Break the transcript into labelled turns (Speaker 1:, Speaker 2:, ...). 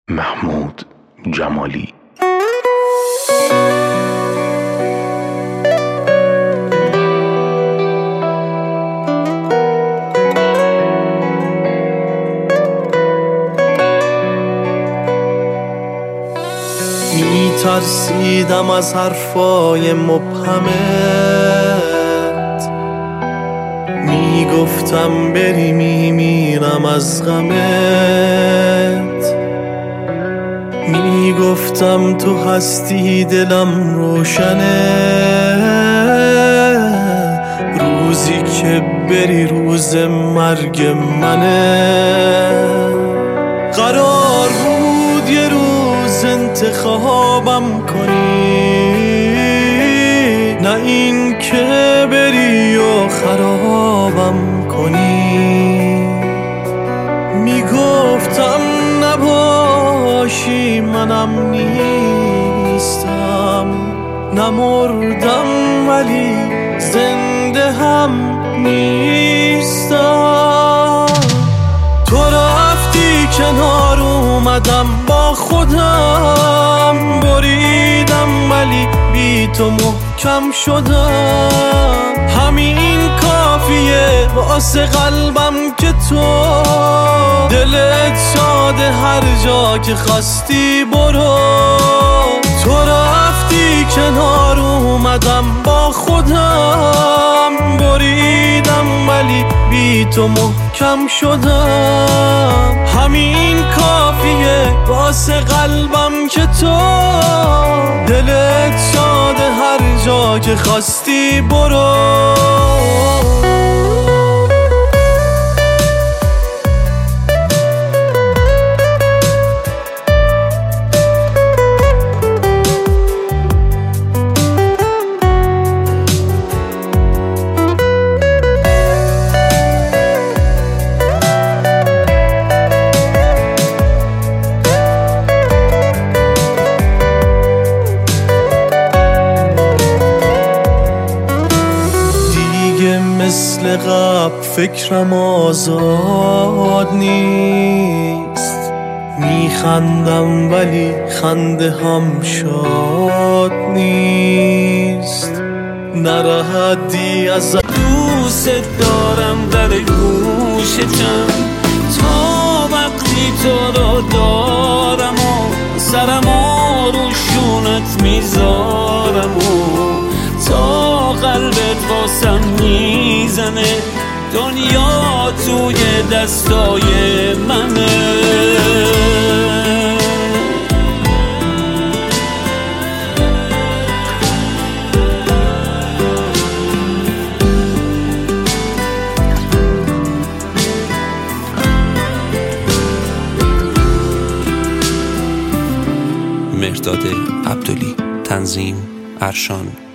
Speaker 1: محمود جمالی.
Speaker 2: میترسیدم از حرفای مبهمت، میگفتم بری میمیرم از غمت، میگفتم تو هستی دلم روشنه، روزی که بری روز مرگ منه. قرار بود یه روز انتخابم کنی، نه این که بری و خرابم کنی. میگفتم نباشی منم نیستم، نمردم ولی زنده هم نیستم. تو رفتی کنار اومدم با خودم، بریدم ولی بی تو محکم شدم. همین کافیه واسه قلبم که تو دلت شاده هر جا که خواستی برو. تو رفتی کنار اومدم با خودم، بریدم ولی بی تو محکم شدم. همین کافیه واسه قلبم که تو دلت شاده هر جا که خواستی برو. مثل قبل فکرم آزاد نیست، میخندم ولی خنده هم شاد نیست. نرهدی از
Speaker 3: دوست دارم در گوشتم، تا وقتی تو رو دارم و سرم رو شونت میذارم و تا قلبت واسم میزنه دنیا توی دستای منه.
Speaker 4: مهرداد عبدلی، تنظیم ارشان.